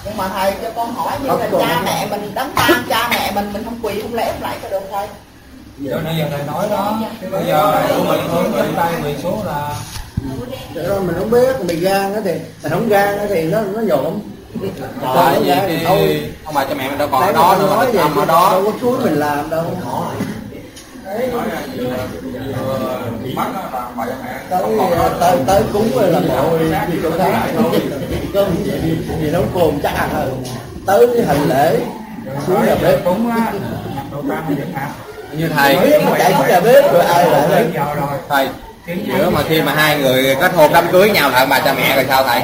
Nhưng mà thầy cho con hỏi như là cha mẹ mình đám tang cha mẹ mình không quỳ không lễ không lại có được thầy? Cho nên giờ thầy nói đó, bây giờ này của mình thôi quỳ tay quỳ xuống là rồi mình không biết, mình gan á thì mình không gan á thì nó nhộn. tại vì thôi ông bà cha mẹ mình đâu còn ở đó nữa mà nằm ở đó đâu có suối mình làm đâu. Tới cúng rồi làm bộ đi chỗ khác cơm gì nấu cồn chắc hơn tới cái hành lễ xuống nhà bếp cúng á như thầy chạy xuống nhà bếp rồi ai lại thầy giữa mà khi mà hai người kết hôn đám cưới nhau là ông bà cha mẹ rồi sao thầy?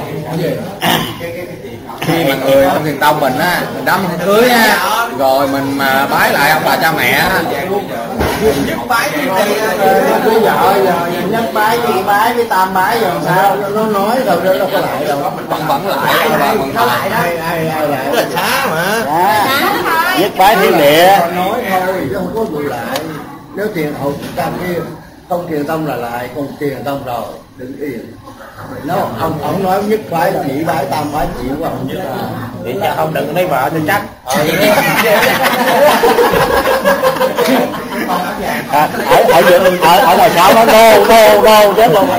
Khi mà người trong thiền tông mình á mình đám cưới á rồi mình mà bái lại ông bà cha mẹ á nhất bái thì bây giờ nhất bái nhị bái với tam bái rồi sao nó nói rồi nó đâu có lại đâu vẫn lại nó lại đó ai lại là xá mà nhất bái thiên địa nói thôi chứ không có vụ lại. Nếu thiền hậu tam kia không thiền tông là lại, còn thiền tông rồi đừng yên. Nó ông nói nhất bái nhị bái tam bái chịu quá không thì cha không đừng lấy vợ cho chắc. Ở ngoài sau nó đô chết luôn.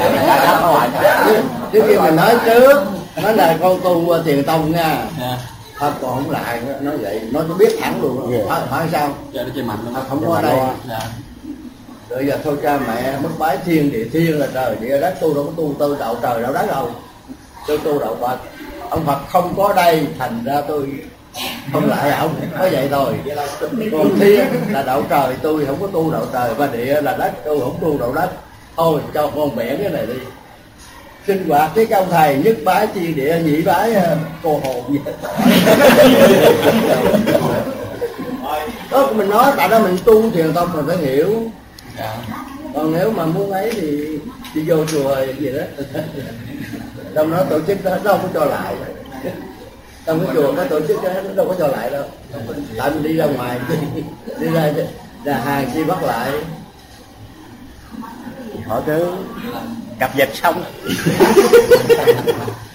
Trước khi mình nói trước nói là con tu thiền tông nha. Thôi còn không lại nói vậy nó cho biết thẳng luôn. Hỏi sao không có ở đây rồi giờ thôi cha mẹ mất bái thiên địa thiên là trời địa đất, tu đâu có tu tư đạo trời đạo đất đâu, tôi tu đạo Phật. Ông Phật không có đây thành ra tôi không lại ông có vậy thôi. Còn thiên là đạo trời, tôi không có tu đạo trời, và địa là đất, tôi không tu đạo đất. Thôi cho con bẻ cái này đi. Sinh hoạt với các ông thầy nhất bái thiên địa nhị bái cô hồn vậy. Đó mình nói tại đó mình tu thiền tông mình phải hiểu. Còn nếu mà muốn ấy thì đi vô chùa gì đó trong nó tổ chức đó nó không có cho lại. Trong cái chùa có tổ chức đó nó đâu có cho lại đâu, tại mình đi ra ngoài đi ra hàng chi bắt lại Họ cứ cập nhật xong